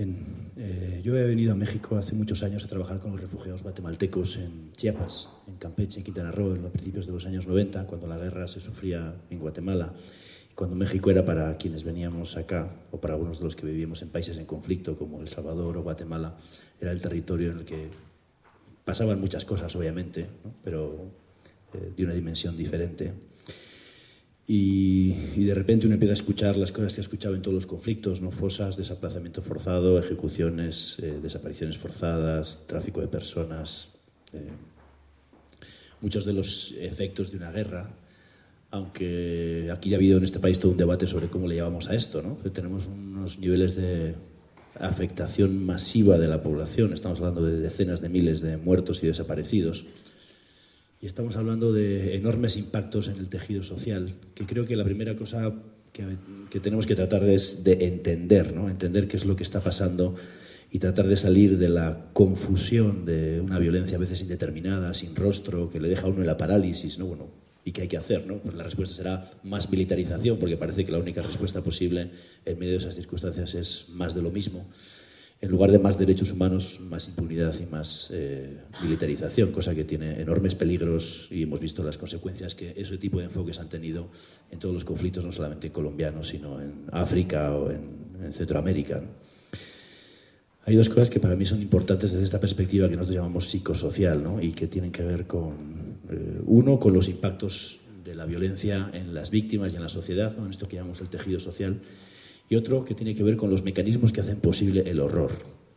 Yo he venido a México hace muchos años a trabajar con los refugiados guatemaltecos en Chiapas, en Campeche, en Quintana Roo, en los principios de los años 90, cuando la guerra se sufría en Guatemala, y cuando México era para quienes veníamos acá, o para algunos de los que vivíamos en países en conflicto, como El Salvador o Guatemala, era el territorio en el que pasaban muchas cosas, obviamente, ¿no? Pero de una dimensión diferente. Y de repente uno empieza a escuchar las cosas que ha escuchado en todos los conflictos, ¿no? Fosas, desplazamiento forzado, ejecuciones, desapariciones forzadas, tráfico de personas, muchos de los efectos de una guerra, aunque aquí ha habido en este país todo un debate sobre cómo le llamamos a esto, ¿no? Tenemos unos niveles de afectación masiva de la población, estamos hablando de decenas de miles de muertos y desaparecidos. Y estamos hablando de enormes impactos en el tejido social, que creo que la primera cosa que tenemos que tratar es de entender, ¿no? Entender qué es lo que está pasando y tratar de salir de la confusión de una violencia a veces indeterminada, sin rostro, que le deja a uno en la parálisis, ¿no? Bueno, ¿y qué hay que hacer, no? Pues la respuesta será más militarización, porque parece que la única respuesta posible en medio de esas circunstancias es más de lo mismo. En lugar de más derechos humanos, más impunidad y más militarización, cosa que tiene enormes peligros, y hemos visto las consecuencias que ese tipo de enfoques han tenido en todos los conflictos, no solamente colombianos, sino en África o en Centroamérica, ¿no? Hay dos cosas que para mí son importantes desde esta perspectiva que nosotros llamamos psicosocial, ¿no? Y que tienen que ver con, uno, con los impactos de la violencia en las víctimas y en la sociedad, ¿no? En esto que llamamos el tejido social, y otro que tiene que ver con los mecanismos que hacen posible el horror.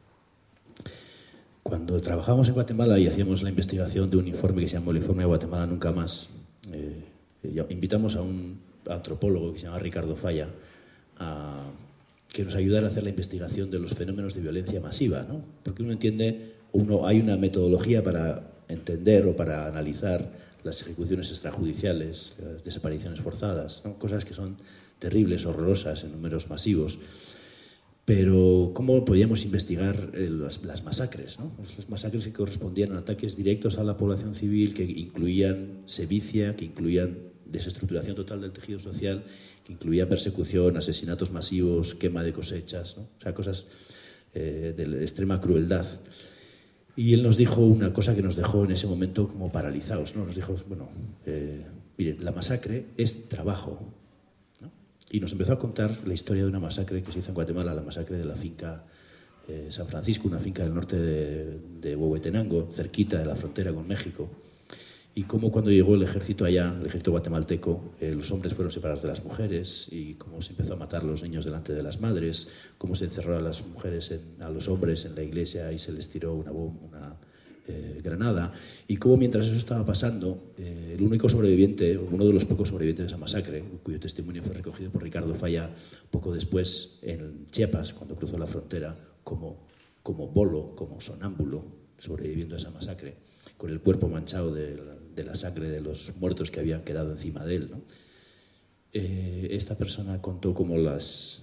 Cuando trabajamos en Guatemala y hacíamos la investigación de un informe que se llamó el Informe de Guatemala Nunca Más, invitamos a un antropólogo que se llama Ricardo Falla a que nos ayudara a hacer la investigación de los fenómenos de violencia masiva, ¿no? Porque uno entiende, hay una metodología para entender o para analizar las ejecuciones extrajudiciales, las desapariciones forzadas, ¿no? Cosas que son terribles, horrorosas, en números masivos. Pero ¿cómo podíamos investigar las masacres, ¿no? Las masacres que correspondían a ataques directos a la población civil, que incluían sevicia, que incluían desestructuración total del tejido social, que incluían persecución, asesinatos masivos, quema de cosechas, ¿no? O sea, cosas de extrema crueldad. Y él nos dijo una cosa que nos dejó en ese momento como paralizados, ¿no? Nos dijo, bueno, miren, la masacre es trabajo, ¿no? Y nos empezó a contar la historia de una masacre que se hizo en Guatemala, la masacre de la finca San Francisco, una finca del norte de Huehuetenango, cerquita de la frontera con México. Y cómo cuando llegó el ejército allá, el ejército guatemalteco, los hombres fueron separados de las mujeres, y cómo se empezó a matar a los niños delante de las madres, cómo se encerró a las mujeres, a los hombres en la iglesia y se les tiró una granada, y cómo mientras eso estaba pasando, el único sobreviviente, uno de los pocos sobrevivientes de esa masacre, cuyo testimonio fue recogido por Ricardo Falla poco después en Chiapas, cuando cruzó la frontera, como bolo, como sonámbulo, sobreviviendo a esa masacre, con el cuerpo manchado de la sangre de los muertos que habían quedado encima de él, ¿no? Esta persona contó cómo los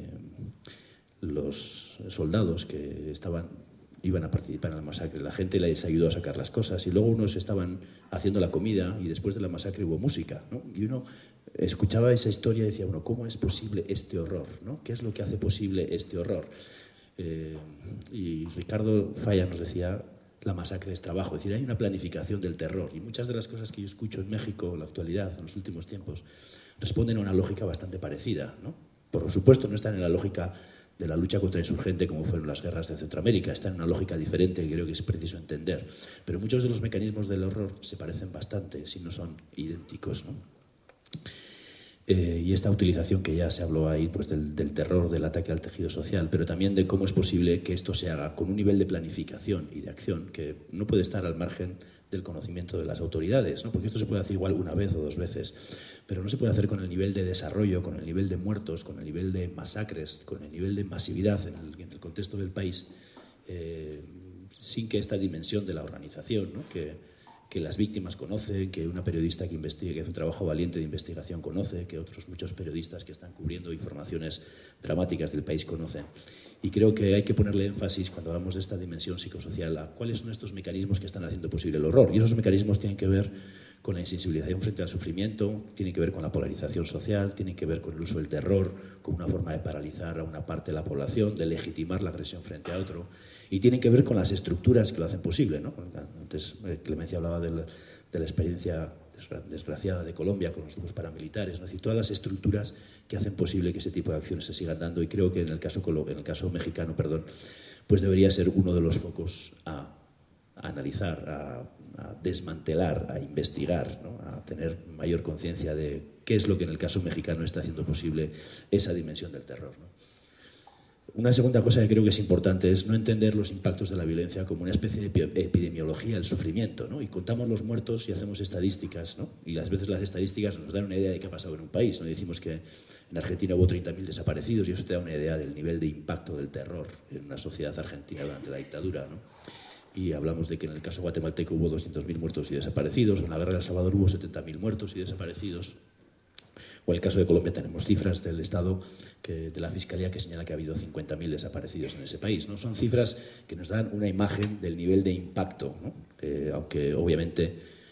soldados que iban a participar en la masacre, la gente les ayudó a sacar las cosas, y luego unos estaban haciendo la comida, y después de la masacre hubo música, ¿no? Y uno escuchaba esa historia y decía, bueno, ¿cómo es posible este horror, ¿no? ¿Qué es lo que hace posible este horror? Y Ricardo Falla nos decía, la masacre es trabajo, es decir, hay una planificación del terror, y muchas de las cosas que yo escucho en México en la actualidad, en los últimos tiempos, responden a una lógica bastante parecida, ¿no? Por supuesto no están en la lógica de la lucha contra insurgente como fueron las guerras de Centroamérica, están en una lógica diferente que creo que es preciso entender, pero muchos de los mecanismos del horror se parecen bastante, si no son idénticos, ¿no? Y esta utilización que ya se habló ahí, pues del terror, del ataque al tejido social, pero también de cómo es posible que esto se haga con un nivel de planificación y de acción que no puede estar al margen del conocimiento de las autoridades, ¿no? Porque esto se puede hacer igual una vez o dos veces, pero no se puede hacer con el nivel de desarrollo, con el nivel de muertos, con el nivel de masacres, con el nivel de masividad en el contexto del país, sin que esta dimensión de la organización, ¿no? que las víctimas conocen, que una periodista que investiga, que hace un trabajo valiente de investigación conoce, que otros muchos periodistas que están cubriendo informaciones dramáticas del país conocen. Y creo que hay que ponerle énfasis, cuando hablamos de esta dimensión psicosocial, a cuáles son estos mecanismos que están haciendo posible el horror. Y esos mecanismos tienen que ver con la insensibilización frente al sufrimiento, tienen que ver con la polarización social, tienen que ver con el uso del terror como una forma de paralizar a una parte de la población, de legitimar la agresión frente a otro, y tienen que ver con las estructuras que lo hacen posible, ¿no? Antes Clemencia hablaba de la experiencia desgraciada de Colombia con los grupos paramilitares, ¿no? Es decir, todas las estructuras que hacen posible que ese tipo de acciones se sigan dando, y creo que en el caso mexicano, pues debería ser uno de los focos a analizar, a desmantelar, a investigar, ¿no? A tener mayor conciencia de qué es lo que en el caso mexicano está haciendo posible esa dimensión del terror, ¿no? Una segunda cosa que creo que es importante es no entender los impactos de la violencia como una especie de epidemiología del sufrimiento, ¿no? Y contamos los muertos y hacemos estadísticas, ¿no? Y a veces las estadísticas nos dan una idea de qué ha pasado en un país, ¿no? Decimos que en Argentina hubo 30.000 desaparecidos y eso te da una idea del nivel de impacto del terror en una sociedad argentina durante la dictadura, ¿no? Y hablamos de que en el caso guatemalteco hubo 200.000 muertos y desaparecidos, o en la guerra de El Salvador hubo 70.000 muertos y desaparecidos, o en el caso de Colombia tenemos cifras del Estado, de la Fiscalía, que señala que ha habido 50.000 desaparecidos en ese país, ¿no? Son cifras que nos dan una imagen del nivel de impacto, ¿no? Aunque obviamente,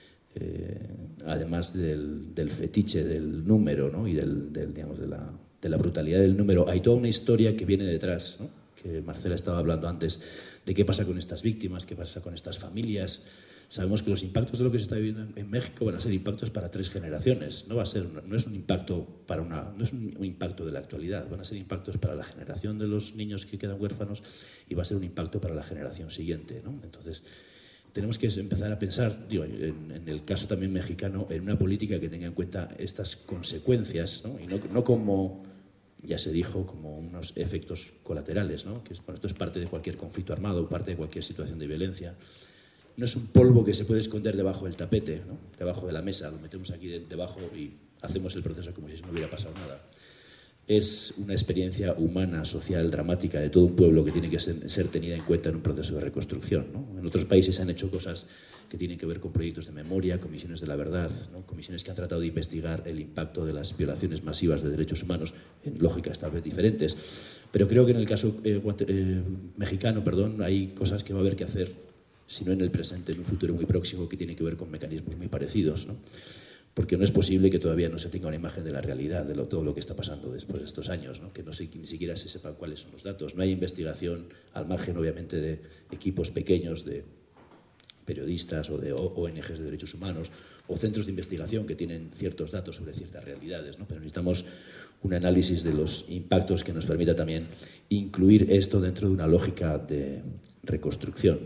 además del fetiche del número, ¿no? Y digamos, de la brutalidad del número, hay toda una historia que viene detrás, ¿no? Que Marcela estaba hablando antes, de qué pasa con estas víctimas, qué pasa con estas familias. Sabemos que los impactos de lo que se está viviendo en México van a ser impactos para 3 generaciones. No es un impacto no es un impacto de la actualidad. Van a ser impactos para la generación de los niños que quedan huérfanos y va a ser un impacto para la generación siguiente, ¿no? Entonces, tenemos que empezar a pensar, digo, en el caso también mexicano, en una política que tenga en cuenta estas consecuencias, ¿no? Y no como, ya se dijo, como unos efectos colaterales, ¿no? Bueno, esto es parte de cualquier conflicto armado, parte de cualquier situación de violencia. No es un polvo que se puede esconder debajo del tapete, ¿no? Debajo de la mesa, lo metemos aquí debajo y hacemos el proceso como si no hubiera pasado nada. Es una experiencia humana, social, dramática de todo un pueblo que tiene que ser tenida en cuenta en un proceso de reconstrucción, ¿no? En otros países se han hecho cosas que tienen que ver con proyectos de memoria, comisiones de la verdad, ¿no? Comisiones que han tratado de investigar el impacto de las violaciones masivas de derechos humanos en lógicas tal vez diferentes. Pero creo que en el caso mexicano, hay cosas que va a haber que hacer, si no en el presente, en un futuro muy próximo, que tiene que ver con mecanismos muy parecidos, ¿no? Porque no es posible que todavía no se tenga una imagen de la realidad, de todo lo que está pasando después de estos años, ¿no? Que ni siquiera se sepa cuáles son los datos. No hay investigación, al margen, obviamente, de equipos pequeños de periodistas o de ONGs de derechos humanos o centros de investigación que tienen ciertos datos sobre ciertas realidades, ¿no? Pero necesitamos un análisis de los impactos que nos permita también incluir esto dentro de una lógica de reconstrucción.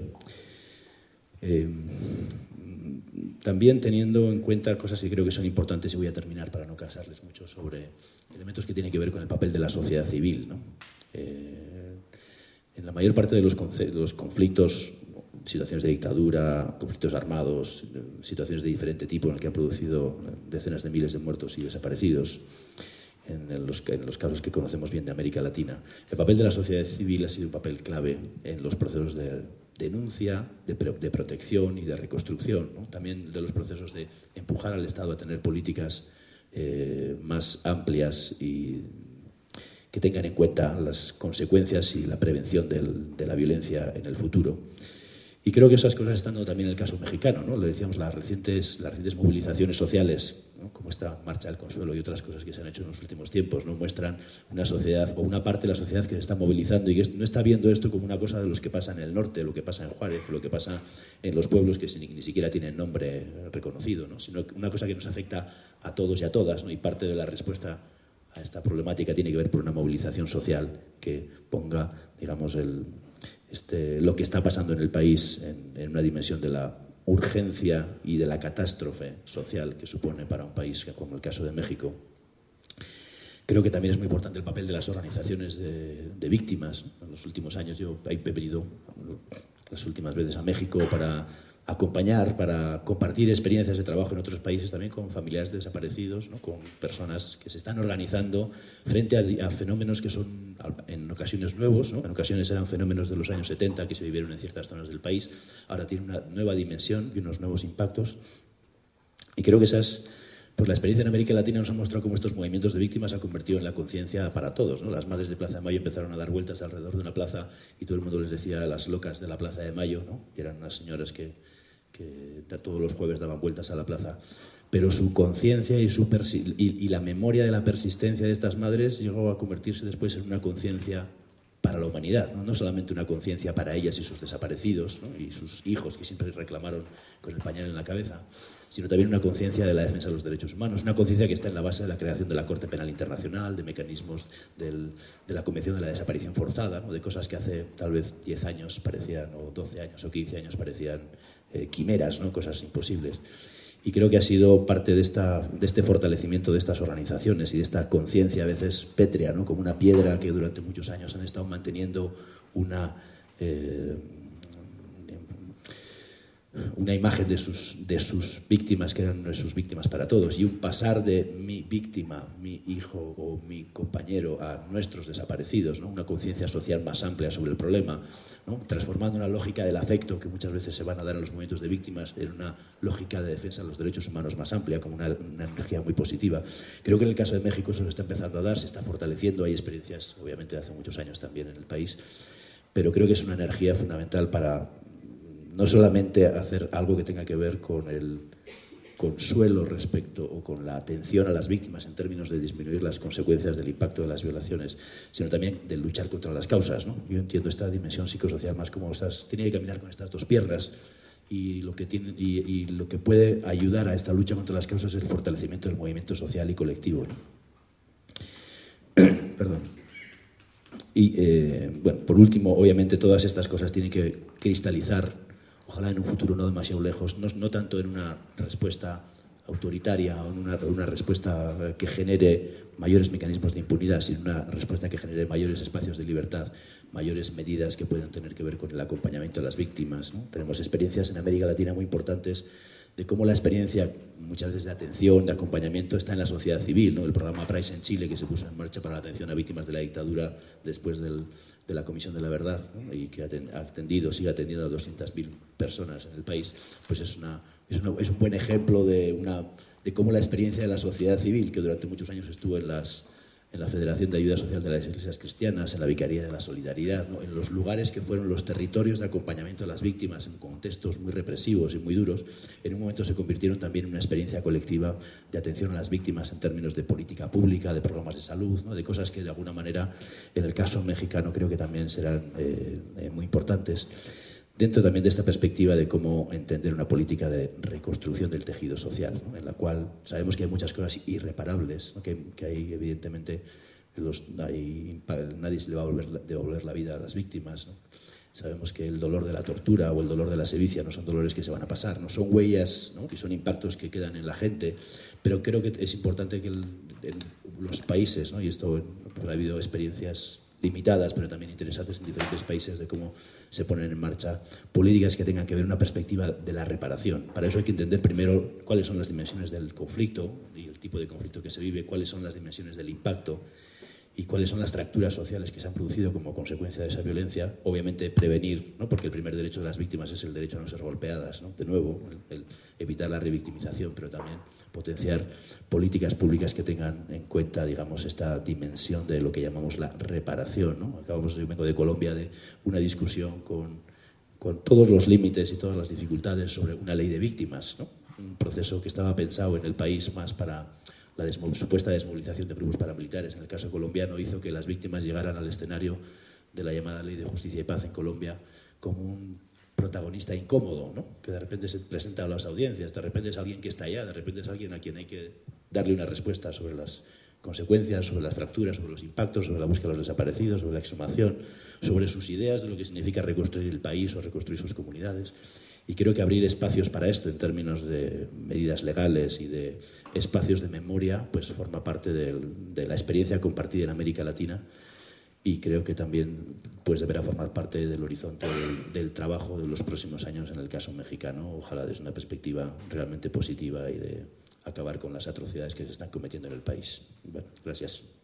También teniendo en cuenta cosas que creo que son importantes, y voy a terminar para no cansarles mucho, sobre elementos que tienen que ver con el papel de la sociedad civil, ¿no? En la mayor parte de los conflictos, situaciones de dictadura, conflictos armados, situaciones de diferente tipo en el que han producido decenas de miles de muertos y desaparecidos, en los casos que conocemos bien de América Latina, el papel de la sociedad civil ha sido un papel clave en los procesos de denuncia, de protección y de reconstrucción, ¿no? También de los procesos de empujar al Estado a tener políticas más amplias y que tengan en cuenta las consecuencias y la prevención de la violencia en el futuro. Y creo que esas cosas están dando también en el caso mexicano, ¿no? Lo decíamos, las recientes movilizaciones sociales, ¿no? Como esta Marcha del Consuelo y otras cosas que se han hecho en los últimos tiempos, ¿no? Muestran una sociedad o una parte de la sociedad que se está movilizando y que no está viendo esto como una cosa de los que pasa en el norte, lo que pasa en Juárez, lo que pasa en los pueblos que ni siquiera tienen nombre reconocido, ¿no? Sino una cosa que nos afecta a todos y a todas, ¿no? Y parte de la respuesta a esta problemática tiene que ver por una movilización social que ponga, digamos, lo que está pasando en el país en una dimensión de la urgencia y de la catástrofe social que supone para un país como el caso de México. Creo que también es muy importante el papel de las organizaciones de víctimas. En los últimos años yo he venido las últimas veces a México para acompañar, para compartir experiencias de trabajo en otros países también con familiares de desaparecidos, ¿no? Con personas que se están organizando frente a fenómenos que son en ocasiones nuevos, ¿no? En ocasiones eran fenómenos de los años 70 que se vivieron en ciertas zonas del país, ahora tienen una nueva dimensión y unos nuevos impactos. Y creo que pues la experiencia en América Latina nos ha mostrado cómo estos movimientos de víctimas se han convertido en la conciencia para todos, ¿no? Las madres de Plaza de Mayo empezaron a dar vueltas alrededor de una plaza y todo el mundo les decía las locas de la Plaza de Mayo, ¿no? Y eran unas señoras que que todos los jueves daban vueltas a la plaza. Pero su conciencia y la memoria de la persistencia de estas madres llegó a convertirse después en una conciencia para la humanidad, ¿no? No solamente una conciencia para ellas y sus desaparecidos, ¿no? Y sus hijos que siempre reclamaron con el pañal en la cabeza, sino también una conciencia de la defensa de los derechos humanos, una conciencia que está en la base de la creación de la Corte Penal Internacional, de mecanismos de la Convención de la Desaparición Forzada, ¿no? De cosas que hace tal vez 10 años parecían, o 12 años o 15 años parecían quimeras, ¿no? Cosas imposibles. Y creo que ha sido parte de este fortalecimiento de estas organizaciones y de esta conciencia a veces pétrea, ¿no? Como una piedra que durante muchos años han estado manteniendo una imagen de sus víctimas que eran sus víctimas para todos, y un pasar de mi víctima, mi hijo o mi compañero a nuestros desaparecidos, ¿no? Una conciencia social más amplia sobre el problema, ¿no? Transformando una lógica del afecto que muchas veces se van a dar en los momentos de víctimas en una lógica de defensa de los derechos humanos más amplia, como una energía muy positiva. Creo que en el caso de México eso se está empezando a dar, se está fortaleciendo, hay experiencias obviamente de hace muchos años también en el país, pero creo que es una energía fundamental para no solamente hacer algo que tenga que ver con el consuelo respecto o con la atención a las víctimas en términos de disminuir las consecuencias del impacto de las violaciones, sino también de luchar contra las causas, ¿no? Yo entiendo esta dimensión psicosocial más como tiene que caminar con estas dos piernas, y lo que puede ayudar a esta lucha contra las causas es el fortalecimiento del movimiento social y colectivo, ¿no? Perdón. Y bueno, por último, obviamente todas estas cosas tienen que cristalizar, ojalá en un futuro no demasiado lejos, no tanto en una respuesta autoritaria o en una respuesta que genere mayores mecanismos de impunidad, sino una respuesta que genere mayores espacios de libertad, mayores medidas que puedan tener que ver con el acompañamiento a las víctimas, ¿no? Tenemos experiencias en América Latina muy importantes de cómo la experiencia, muchas veces de atención, de acompañamiento, está en la sociedad civil, ¿no? El programa PRICE en Chile, que se puso en marcha para la atención a víctimas de la dictadura después de la Comisión de la Verdad, ¿no? Y que sigue atendiendo a 200.000 personas en el país, pues es un buen ejemplo de cómo la experiencia de la sociedad civil, que durante muchos años estuvo en la Federación de Ayuda Social de las Iglesias Cristianas, en la Vicaría de la Solidaridad, ¿no? En los lugares que fueron los territorios de acompañamiento a las víctimas en contextos muy represivos y muy duros, en un momento se convirtieron también en una experiencia colectiva de atención a las víctimas en términos de política pública, de programas de salud, ¿no? De cosas que de alguna manera en el caso mexicano creo que también serán muy importantes, dentro también de esta perspectiva de cómo entender una política de reconstrucción del tejido social, ¿no? En la cual sabemos que hay muchas cosas irreparables, ¿no? que hay evidentemente, nadie se le va a devolver la vida a las víctimas, ¿no? Sabemos que el dolor de la tortura o el dolor de la sevicia no son dolores que se van a pasar, no son huellas, ¿no? Y son impactos que quedan en la gente, pero creo que es importante que en los países, ¿no? Y esto ha habido experiencias limitadas, pero también interesantes en diferentes países, de cómo se ponen en marcha políticas que tengan que ver una perspectiva de la reparación. Para eso hay que entender primero cuáles son las dimensiones del conflicto y el tipo de conflicto que se vive, cuáles son las dimensiones del impacto y cuáles son las fracturas sociales que se han producido como consecuencia de esa violencia. Obviamente prevenir, ¿no? Porque el primer derecho de las víctimas es el derecho a no ser golpeadas, ¿no? De nuevo, el evitar la revictimización, pero también potenciar políticas públicas que tengan en cuenta, digamos, esta dimensión de lo que llamamos la reparación, ¿no? Yo vengo de Colombia, de una discusión con todos los límites y todas las dificultades sobre una ley de víctimas, ¿no? Un proceso que estaba pensado en el país más para la supuesta desmovilización de grupos paramilitares. En el caso colombiano hizo que las víctimas llegaran al escenario de la llamada Ley de Justicia y Paz en Colombia como un protagonista incómodo, ¿no? Que de repente se presenta a las audiencias, de repente es alguien que está allá, de repente es alguien a quien hay que darle una respuesta sobre las consecuencias, sobre las fracturas, sobre los impactos, sobre la búsqueda de los desaparecidos, sobre la exhumación, sobre sus ideas de lo que significa reconstruir el país o reconstruir sus comunidades. Y creo que abrir espacios para esto en términos de medidas legales y de espacios de memoria, pues forma parte de la experiencia compartida en América Latina, y creo que también pues deberá formar parte del horizonte del trabajo de los próximos años en el caso mexicano, ojalá desde una perspectiva realmente positiva y de acabar con las atrocidades que se están cometiendo en el país. Bueno, gracias.